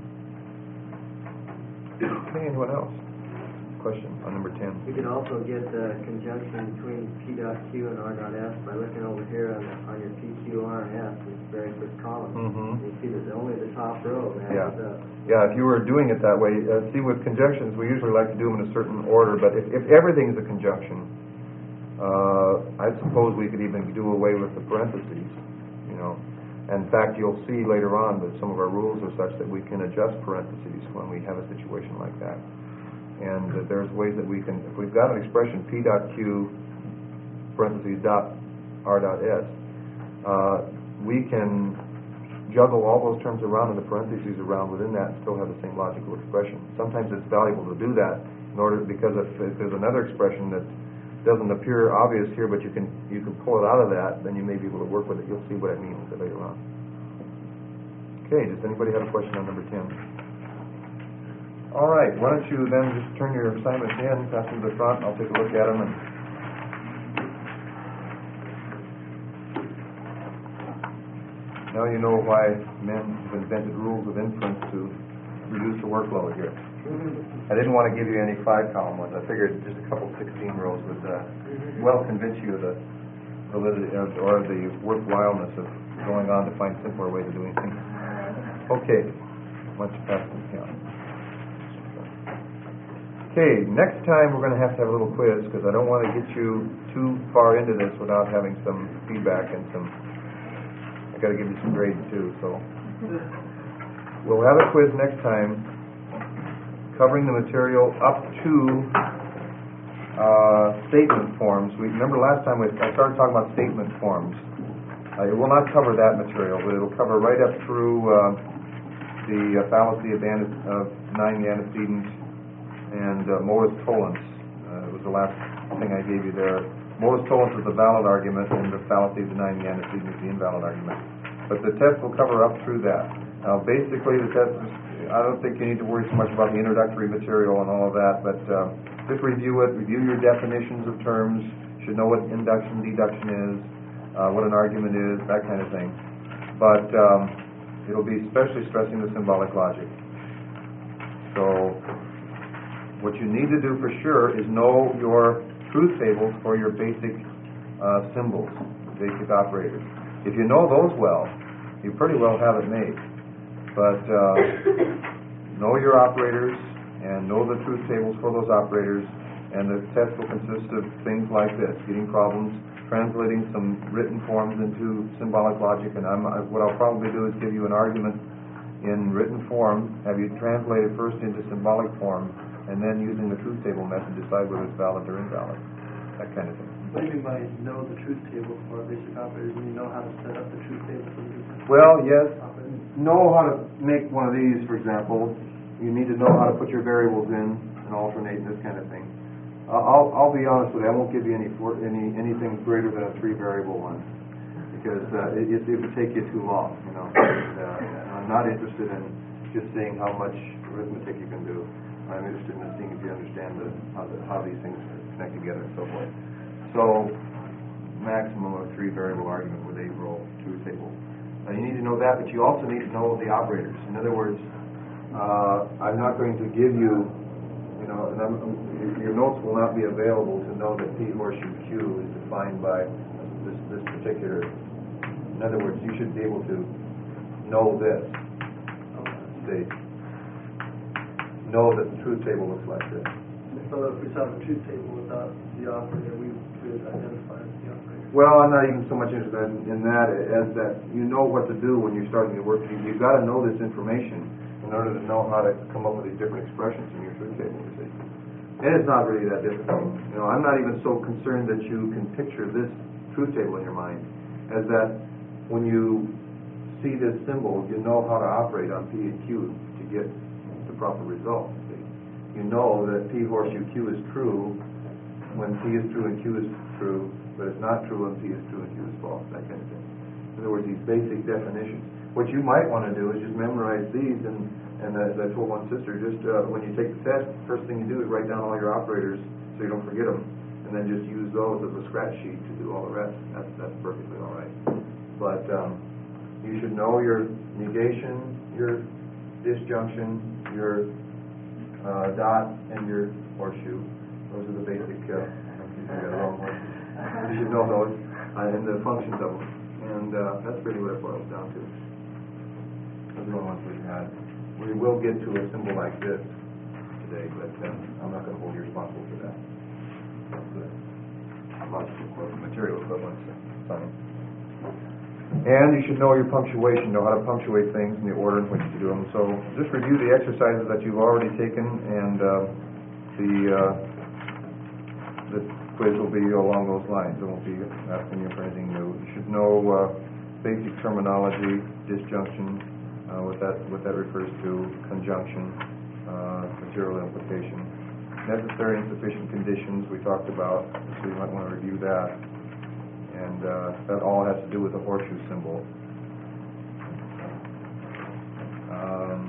okay, anyone else? Question on number ten. You can also get the conjunction between P dot Q and R dot S by looking over here on, on your P Q R and S, this very first column. Mm-hmm. You see that only the top row matches Yeah. up. Yeah, if you were doing it that way, uh, see with conjunctions, we usually like to do them in a certain order, but if, if everything's a conjunction, uh, I suppose we could even do away with the parentheses, you know. In fact, you'll see later on that some of our rules are such that we can adjust parentheses when we have a situation like that. And uh, there's ways that we can, if we've got an expression P dot Q parentheses dot R dot S, uh, we can juggle all those terms around and the parentheses around within that and still have the same logical expression. Sometimes it's valuable to do that in order, because if, if there's another expression that doesn't appear obvious here, but you can you can pull it out of that, then you may be able to work with it. You'll see what it means later on. Okay, does anybody have a question on number ten? All right, why don't you then just turn your assignments in, pass them to the front, and I'll take a look at them. And now you know why men have invented rules of inference to reduce the workload here. I didn't want to give you any five-column ones. I figured just a couple sixteen rows would uh, well convince you of the validity or, or the worthwhileness of going on to find simpler way to do anything. Okay, let's pass them down. Okay, next time we're going to have to have a little quiz because I don't want to get you too far into this without having some feedback and some. I got to give you some grades too. So we'll have a quiz next time, covering the material up to uh, statement forms. We remember last time we, I started talking about statement forms. Uh, it will not cover that material, but it will cover right up through uh, the uh, fallacy of, ante- of denying the antecedent and uh, modus tollens. Uh, it was the last thing I gave you there. Modus tollens is the valid argument, and the fallacy of denying the antecedent is the invalid argument. But the test will cover up through that. Now, basically, the test is, I don't think you need to worry so much about the introductory material and all of that, but uh, just review it, review your definitions of terms, should know what induction, deduction is, uh, what an argument is, that kind of thing. But um, it'll be especially stressing the symbolic logic. So what you need to do for sure is know your truth tables for your basic uh, symbols, basic operators. If you know those well, you pretty well have it made. But uh, know your operators and know the truth tables for those operators, and the test will consist of things like this: getting problems, translating some written forms into symbolic logic, and I'm, I, what I'll probably do is give you an argument in written form, have you translate it first into symbolic form, and then using the truth table method decide whether it's valid or invalid, that kind of thing. What do you mean by know the truth table for basic operators? You know how to set up the truth table for the different Well, yes, operators? know how to make one of these, for example. You need to know how to put your variables in and alternate and this kind of thing. Uh, I'll, I'll be honest with you, I won't give you any for, any anything greater than a three-variable one, because uh, it, it, it would take you too long, you know. And, uh, I'm not interested in just seeing how much arithmetic you can do. I'm interested in seeing if you understand the, how, the, how these things connect together and so forth. So, maximum of three variable argument with eight row truth table. Uh, you need to know that, but you also need to know the operators. In other words, uh, I'm not going to give you, you know, and I'm, your notes will not be available to know that P horseshoe Q is defined by this, this particular. In other words, you should be able to know this. State. Know that the truth table looks like this. So if we saw the truth table without the operator, we would identify the operator. Well, I'm not even so much interested in, in that as that you know what to do when you're starting to work. You, you've got to know this information in order to know how to come up with these different expressions in your truth table, you see. And it's not really that difficult. You know, I'm not even so concerned that you can picture this truth table in your mind as that when you see this symbol, you know how to operate on P and Q to get the proper result. You see. You know that P horseshoe Q is true when P is true and Q is true, but it's not true when P is true and Q is false, that kind of thing. In other words, these basic definitions. What you might want to do is just memorize these, and, and as I told one sister, just uh, when you take the test, first thing you do is write down all your operators so you don't forget them. and then just use those as a scratch sheet to do all the rest. That's, that's perfectly all right. But um, you should know your negation, your disjunction, your uh, dot, and your horseshoe. Those are the basic, uh, I got the wrong one. You should know those, uh, and the functions of them. And uh, that's really what it boils down to. Those are the ones we had. We will get to a symbol like this today, but um, I'm not going to hold you responsible for that. That's the logical equivalent, material equivalent sign. And you should know your punctuation, know how to punctuate things in the order in which to do them. So just review the exercises that you've already taken, and uh, the uh, the quiz will be along those lines. It won't be asking you for anything new. You should know uh, basic terminology, disjunction, uh, what that what that refers to, conjunction, uh, material implication, necessary and sufficient conditions we talked about, so you might want to review that. And uh, that all has to do with the horseshoe symbol. Um,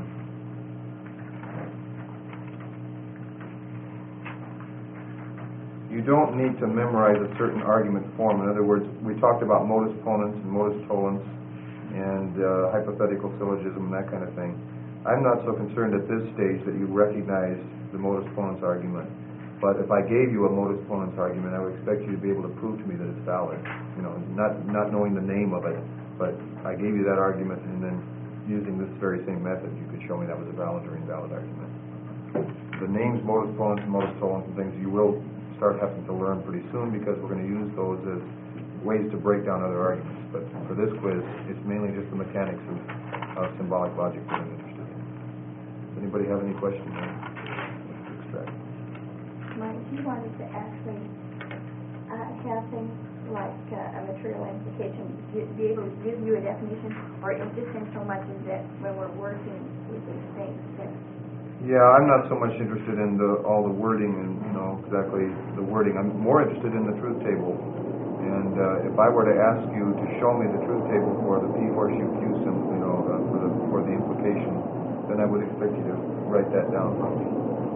you don't need to memorize a certain argument form. In other words, we talked about modus ponens and modus tollens and uh, hypothetical syllogism and that kind of thing. I'm not so concerned at this stage that you recognize the modus ponens argument. But if I gave you a modus ponens argument, I would expect you to be able to prove to me that it's valid. You know, not not knowing the name of it, but I gave you that argument, and then using this very same method, you could show me that was a valid or invalid argument. The names modus ponens and modus tollens and things you will start having to learn pretty soon, because we're going to use those as ways to break down other arguments. But for this quiz, it's mainly just the mechanics of, of symbolic logic that I'm interested in. Does anybody have any questions on what to expect? Mike, you wanted to actually uh, have things like uh, a material implication, be be able to give you a definition, or it's just in so much as that when we're working with these things that... Yeah, I'm not so much interested in the, all the wording and, you know, exactly the wording. I'm more interested in the truth table. And uh, if I were to ask you to show me the truth table for the P horseshoe Q symbol, you know, uh, for the for the implication, then I would expect you to write that down for me.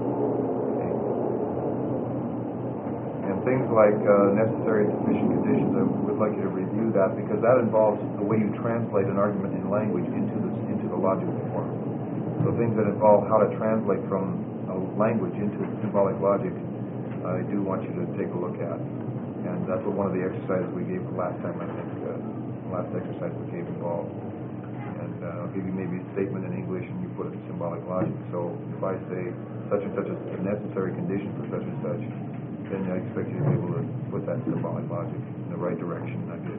And things like uh, necessary and sufficient conditions, I would like you to review that, because that involves the way you translate an argument in language into the, into the logical form. So things that involve how to translate from a language into symbolic logic, I do want you to take a look at. And that's what one of the exercises we gave last time, I think, uh, the last exercise we gave involved. And uh, I'll give you maybe a statement in English, and you put it in symbolic logic. So if I say such and such is a necessary condition for such and such, then I expect you to be able to put that symbolic logic in the right direction. I did.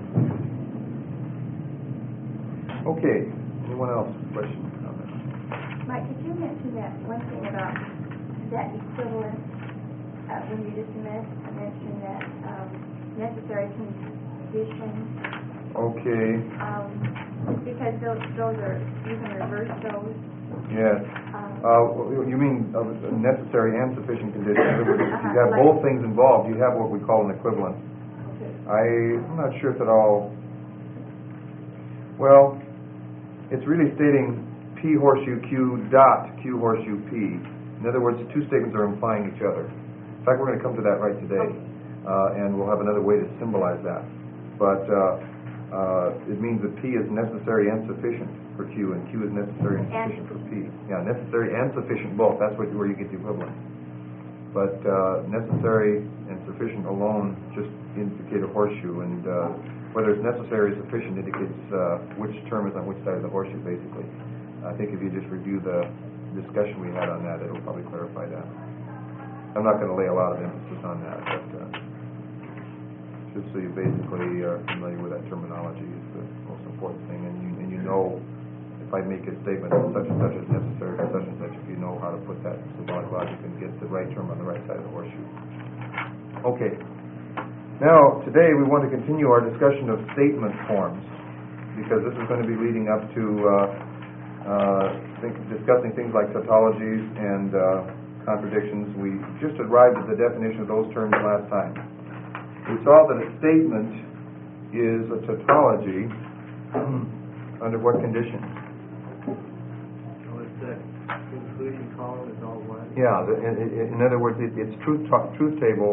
Okay. Anyone else? Questions, comments? Mike, did you mention that one thing about that equivalent uh, when you just mentioned that um, necessary condition? Okay. Um, because those, those are, you can reverse those. Yes. Um, Uh, you mean uh, necessary and sufficient conditions. In other words, if you Uh-huh, have like- both things involved, you have what we call an equivalent. okay. I, I'm not sure if it all... Well, it's really stating P horseshoe Q dot Q horseshoe P. In other words, the two statements are implying each other. In fact, we're going to come to that right today, uh, and we'll have another way to symbolize that. But uh, uh, it means that P is necessary and sufficient for Q, and Q is necessary and sufficient for P. Yeah, necessary and sufficient both. That's what, where you get the equivalent. But uh, necessary and sufficient alone just indicate a horseshoe, and uh, whether it's necessary or sufficient indicates uh, which term is on which side of the horseshoe, basically. I think if you just review the discussion we had on that, it'll probably clarify that. I'm not going to lay a lot of emphasis on that, but uh, just so you basically are familiar with that terminology is the most important thing, and you, and you know if I make a statement that such and such is necessary for such and such, if you know how to put that symbolic logic and get the right term on the right side of the horseshoe. Okay. Now, today we want to continue our discussion of statement forms, because this is going to be leading up to uh, uh, think, discussing things like tautologies and uh, contradictions. We just arrived at the definition of those terms last time. We saw that a statement is a tautology under what conditions? So it's that including column is all one? Yeah, the, in, in other words, it, it's truth, ta- truth table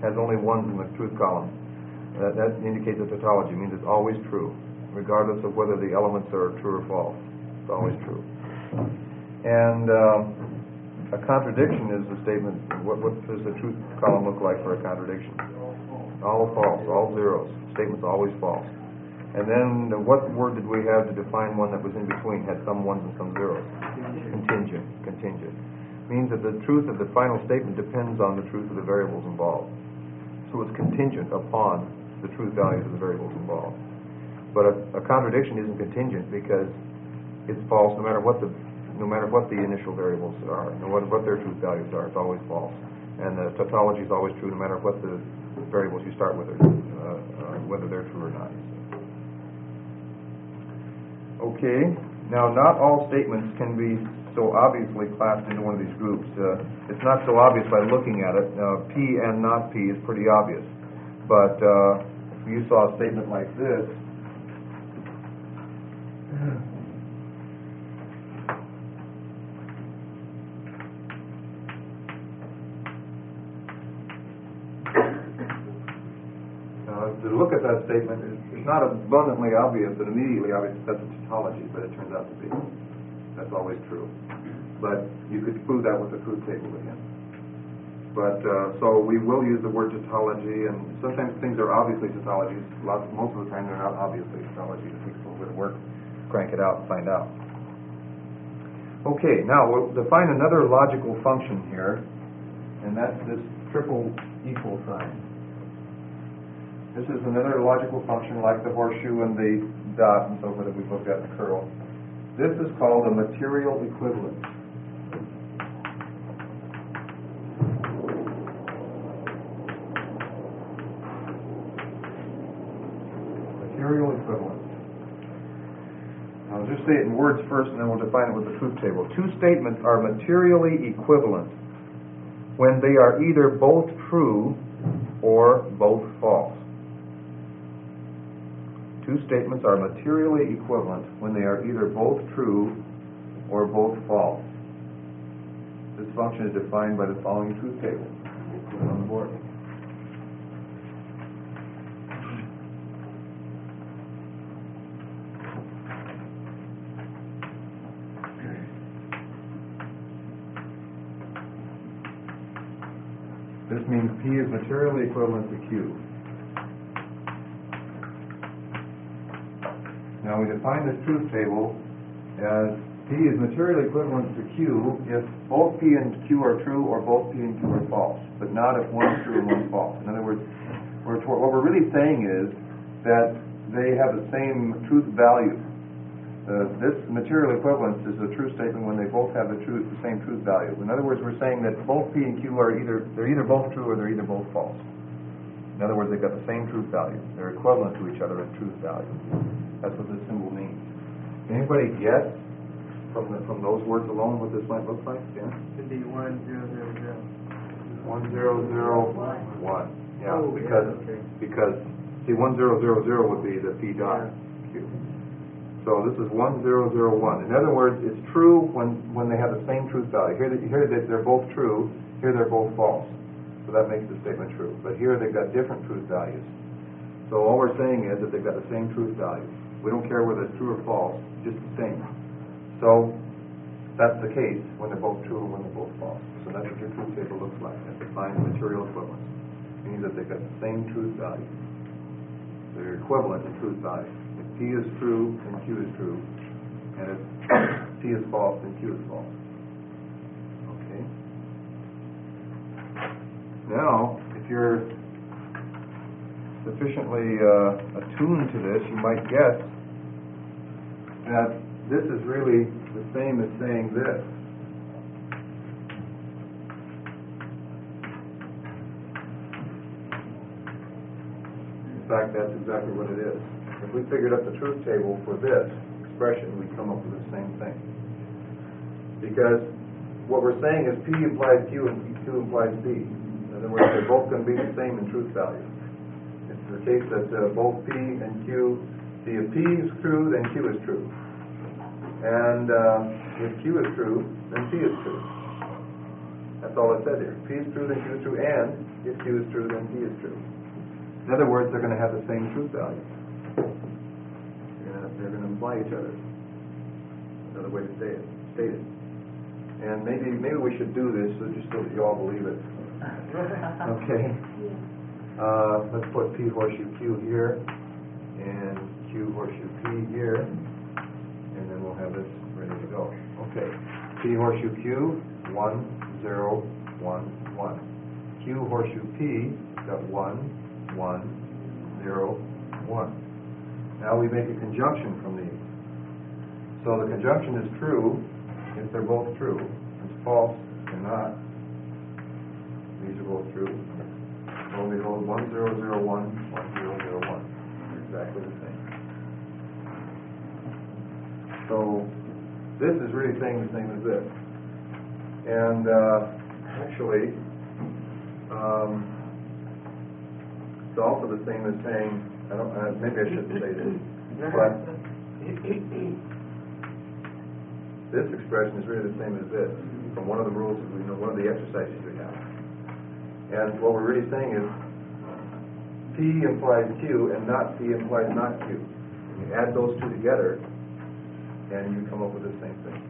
has only ones in the truth column. That, that indicates a tautology. It means it's always true, regardless of whether the elements are true or false. It's always true. And um, a contradiction is a statement. What, what does the truth column look like for a contradiction? All false, all zeros. Statement's always false. And then the, what word did we have to define one that was in between, had some ones and some zeros? Contingent. Contingent. Means that the truth of the final statement depends on the truth of the variables involved. So it's contingent upon the truth values of the variables involved. But a, a contradiction isn't contingent because it's false no matter what the no matter what the initial variables are, no matter what their truth values are. It's always false. And the tautology is always true no matter what the variables you start with are, uh, uh, whether they're true or not. Okay, now not all statements can be so obviously classed into one of these groups. Uh, it's not so obvious by looking at it. Uh, P and not P is pretty obvious. But uh, if you saw a statement like this, uh, to look at that statement, it's not abundantly obvious and immediately obvious that's a tautology, but it turns out to be. That's always true. But you could prove that with the truth table again. But uh, so we will use the word tautology, and sometimes things are obviously tautologies. Lots, most of the time they're not obviously tautologies. It takes a little bit of work to crank it out and find out. Okay, now we'll define another logical function here, and that's this triple equal sign. This is another logical function like the horseshoe and the dot and so forth that we've looked at in the curl. This is called a material equivalence. Material equivalence. I'll just say it in words first and then we'll define it with the truth table. Two statements are materially equivalent when they are either both true or both false. Two statements are materially equivalent when they are either both true or both false. This function is defined by the following truth table. We'll put it on the board. This means P is materially equivalent to Q. Now we define this truth table as P is materially equivalent to Q if both P and Q are true or both P and Q are false, but not if one's true and one's false. In other words, we're, what we're really saying is that they have the same truth value. Uh, this material equivalence is a true statement when they both have the truth, the same truth value. In other words, we're saying that both P and Q are either they're either both true or they're either both false. In other words, they've got the same truth value. They're equivalent to each other in truth value. That's what this symbol means. Can anybody guess from the, from those words alone what this might look like? Yeah. It'd be one zero zero zero. One zero zero one. Yeah, Oh, because yeah, okay. because see one zero zero zero would be the P dot Q. So this is one zero zero one. In other words, it's true when, when they have the same truth value. Here, they, here they, they're both true. Here they're both false. So that makes the statement true. But here they've got different truth values. So all we're saying is that they've got the same truth value. We don't care whether it's true or false, just the same. So that's the case when they're both true and when they're both false. So that's what your truth table looks like. It defines material equivalence. It means that they've got the same truth value. They're equivalent in truth value. If P is true, then Q is true. And if P is false, then Q is false. Okay. Now, if you're sufficiently uh, attuned to this, you might guess that this is really the same as saying this. In fact, that's exactly what it is. If we figured up the truth table for this expression, we'd come up with the same thing. Because what we're saying is P implies Q and Q implies P. In other words, they're both going to be the same in truth value. It's the case that uh, both P and Q, see if P is true, then Q is true. And uh, if Q is true, then P is true. That's all it said here. P is true, then Q is true, and if Q is true, then P is true. In other words, they're going to have the same truth value. They're going to, they're going to imply each other. Another way to say it, state it. And maybe maybe we should do this so just so that you all believe it. Okay. Uh, let's put P horseshoe Q here, and Q horseshoe P here, and then we'll have this ready to go. Okay. P horseshoe Q, one, zero, one, one. Q horseshoe P, got one, one, zero, one. Now we make a conjunction from these. So the conjunction is true if they're both true. It's false if they're not. These are both true. So we hold one, zero, zero, one, one, zero, zero, one. They're exactly the same. So this is really saying the same as this. And uh, actually, um, it's also the same as saying, I don't, uh, maybe I shouldn't say this, but this expression is really the same as this, from one of the rules, you know, one of the exercises we have. And what we're really saying is, P implies Q, and not P implies not Q. And you add those two together, and you come up with the same thing.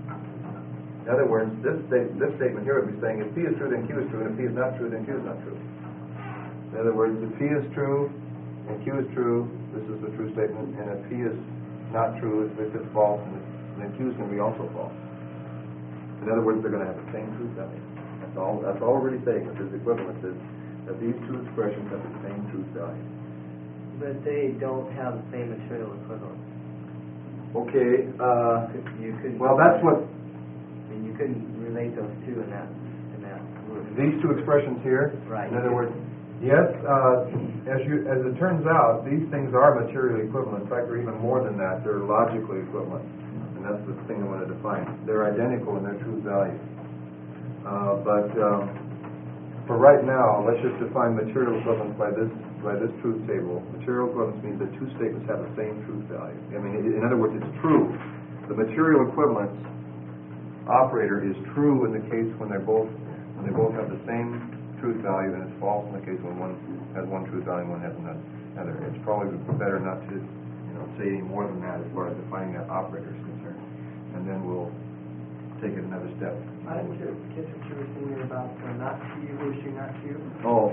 In other words, this, sta- this statement here would be saying, if P is true, then Q is true, and if P is not true, then Q is not true. In other words, if P is true, and Q is true, this is the true statement, and if P is not true, if it's false, then Q is going to be also false. In other words, they're going to have the same truth value. That's all, that's all we're really saying with this equivalence is that these two expressions have the same truth value. But they don't have the same material equivalence. Okay, uh, You couldn't. well, that's what I mean, you couldn't relate those two in that in that group. these two expressions here. Right. In other words, yes, uh, as you as it turns out, these things are materially equivalent. In fact, they're even more than that. They're logically equivalent, and that's the thing I want to define. They're identical in their truth value. Uh, but um, for right now, let's just define material equivalence by this by this truth table. Material equivalence means that two statements have the same truth value. I mean, in other words, it's true. The material equivalence operator is true in the case when they're both when they both have the same truth value, and it's false in the case when one has one truth value and one has another. It's probably better not to, you know, say any more than that as far as defining that operator is concerned. And then we'll take it another step. I didn't get, get what you were saying about uh, not Q, horseshoe, not Q. Oh,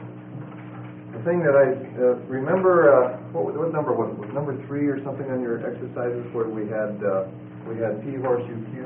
the thing that I uh, remember, uh, what, what number was it? Was it number three or something on your exercises where we had uh, we had P horseshoe Q,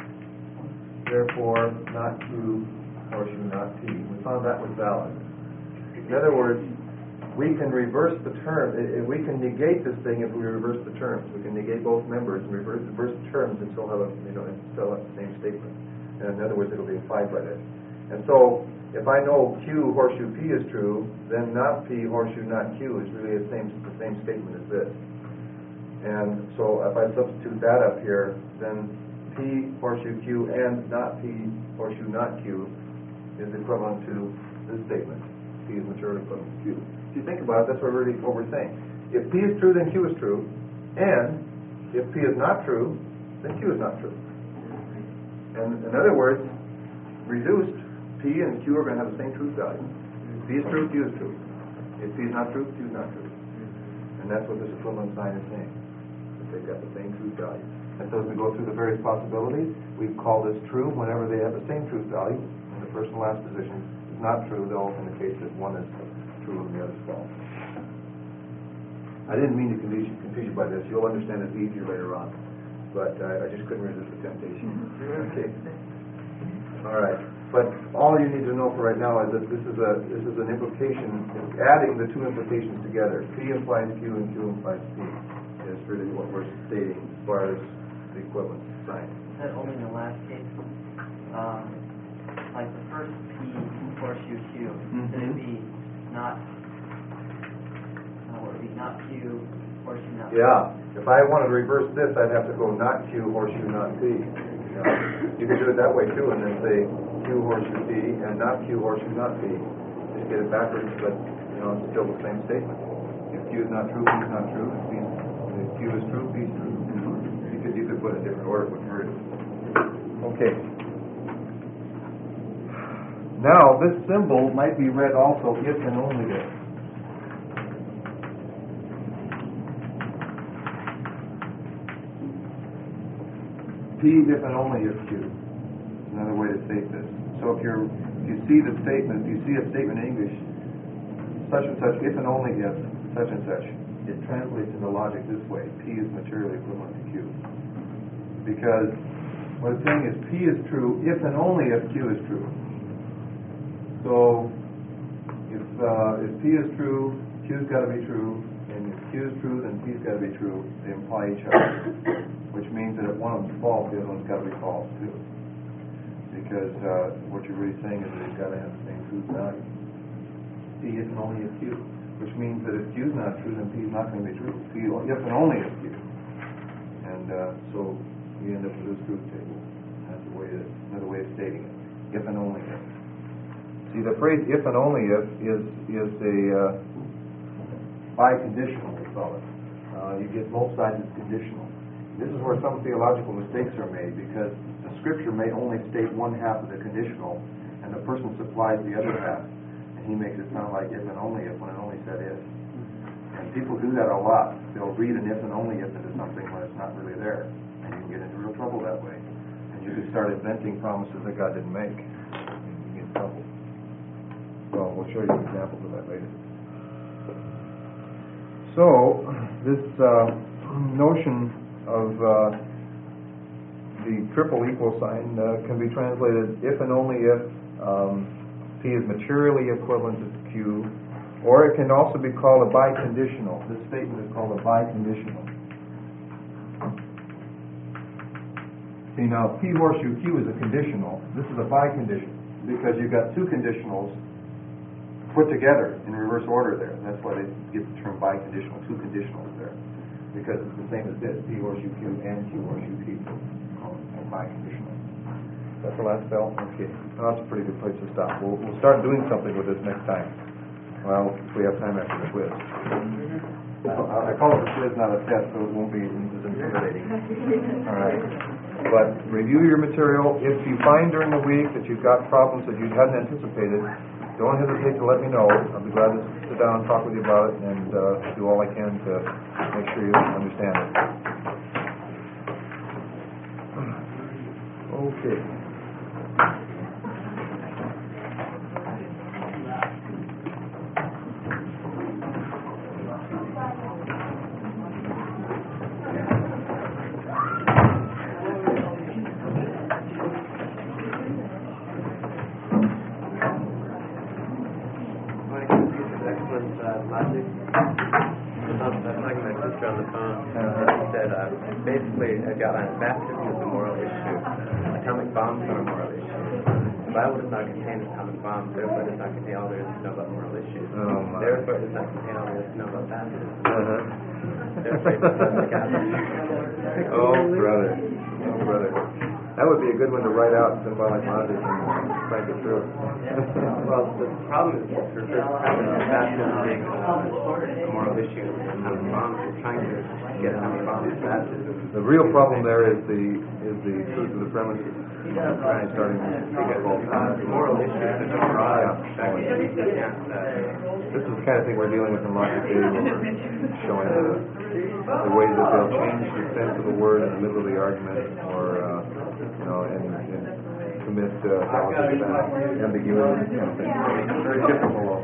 therefore not Q horseshoe not P. We found that was valid. In other words, we can reverse the term. i- i- We can negate this thing if we reverse the terms. We can negate both members and reverse, reverse the terms and still have a, you know, and still have the same statement. And in other words, it'll be implied by this. And so, if I know Q horseshoe P is true, then not P horseshoe not Q is really the same the same statement as this. And so, if I substitute that up here, then P horseshoe Q and not P horseshoe not Q is equivalent to this statement. P is materially equivalent to Q. If you think about it, that's what we're really what we're saying. If P is true, then Q is true, and if P is not true, then Q is not true. And in other words, reduced, P and Q are going to have the same truth value. If P is true, Q is true. If P is not true, Q is not true. And that's what this equivalent sign is saying. That they've got the same truth value. And so as we go through the various possibilities, we call this true whenever they have the same truth value. In the first and last position is not true, though, in the case that one is true and the other is false. I didn't mean to confuse you, confuse you by this. You'll understand it easier later on. But uh, I just couldn't resist the temptation. Okay. All right. But all you need to know for right now is that this is a this is an implication. It's adding the two implications together. P implies Q and Q implies P. Is really what we're stating as far as the equivalent sign. Is that only in the last case? Um, like the first P horseshoe Q, Mm-hmm. should it be not? Uh, would it be not Q horseshoe not? Yeah. If I wanted to reverse this, I'd have to go not Q horseshoe not P. Yeah. You could do it that way too, and then say Q horseshoe P and not Q horseshoe not P. Just get it backwards, but you know it's still the same statement. If Q is not true, P is not true. If, P, if Q is true, P is true. You could you could put a different order, but word. Okay. Now, this symbol might be read also if and only if. P if and only if Q. Another way to state this. So if you're if you see the statement, if you see a statement in English, such and such, if and only if, such and such, it translates into logic this way. P is materially equivalent to Q. Because what it's saying is P is true if and only if Q is true. So if uh, if P is true, Q's got to be true, and if Q is true, then P's got to be true. They imply each other, which means that if one of them's false, the other one's got to be false too. Because uh, what you're really saying is that they've got to have the same truth value. P if and only if Q, which means that if Q's not true, then P's not going to be true. P if and only if Q, and uh, so we end up with this truth table. That's a way to, another way of stating it. If and only if. See, the phrase "if and only if" is is a uh, biconditional, we call it. Uh, you get both sides as conditional. This is where some theological mistakes are made, because the Scripture may only state one half of the conditional, and the person supplies the other half, and he makes it sound like if and only if when it only said if. And people do that a lot. They'll read an if and only if into something when it's not really there, and you can get into real trouble that way. And you can start inventing promises that God didn't make, and you get in trouble. Well, we'll show you examples of that later. So, this uh, notion of uh, the triple equal sign uh, can be translated if and only if um, P is materially equivalent to Q, or it can also be called a biconditional. This statement is called a biconditional. See, now P horseshoe Q is a conditional. This is a biconditional because you've got two conditionals put together in reverse order there. That's why they get the term biconditional, two conditionals there. Because it's the same as this, P horseshoe Q and Q horseshoe P. Called a biconditional. That's the last spell? Okay. Well, that's a pretty good place to stop. We'll, we'll start doing something with this next time. Well, if we have time after the quiz. I, I call it a quiz, not a test, so it won't be as intimidating. All right. But review your material. If you find during the week that you've got problems that you hadn't anticipated, don't hesitate to let me know. I'll be glad to sit down and talk with you about it and uh, do all I can to make sure you understand it. Okay. Basically, I've got on baptism is a moral issue. Atomic bombs are a moral issue. The Bible does not contain atomic bombs, therefore it does not contain all there is to know about moral issues. Oh, my. Therefore it does not contain all there is to know about baptism. Uh-huh. Therefore it does not count. Oh, brother. Oh, brother. That would be a good one to write out and symbolic logic and crank it through. Well, the problem is for first premise baptism being a moral issue. Atomic bombs, we're trying to get atomic bombs baptism. The real problem there is the is the truth of the premises. Right, starting Because uh, moral issues are so broad. Yeah. You can't, uh, This is the kind of thing we're dealing with in logic theory, when we're showing the, the ways that they'll change the sense of the word in the middle of the argument, or uh, you know, and, and commit uh, fallacies and ambiguity, kind of thing. Very difficult.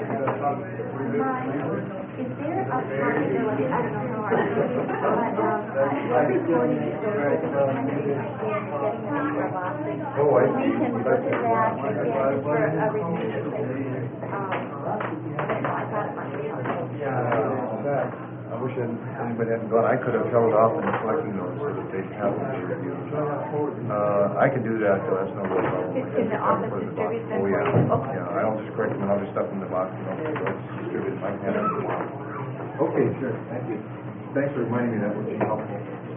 Is there a possibility, I don't know how hard it is, but um, every building is very different in getting them for a box. Oh, I We see. can look at that and then for a review. Um, I thought it might be helpful. I wish anybody hadn't gone. I could have held off on collecting those so that they'd have them to review. Uh, I can do that, though. That's no real problem. Can the office distribute them Oh, for yeah. you? Okay. Yeah, I'll just correct them and I'll just stuff them in the box and I'll just distribute them. I can have them tomorrow. Okay, sure. Thank you. Thanks for reminding me that would be helpful.